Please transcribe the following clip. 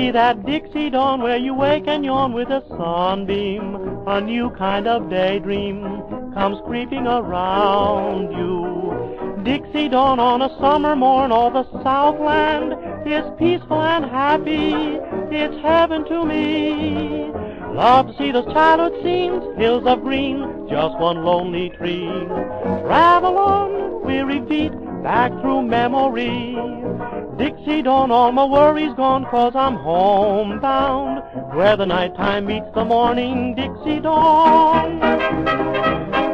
be that Dixie dawn where you wake and yawn with a sunbeam. A new kind of daydream comes creeping around you. Dixie dawn on a summer morn, all the Southland is peaceful and happy. It's heaven to me. Love to see those childhood scenes, hills of green, just one lonely tree. Travel on, weary feet, back through memory. Dixie dawn, all my worries gone, 'cause I'm homebound, where the nighttime meets the morning. Dixie dawn.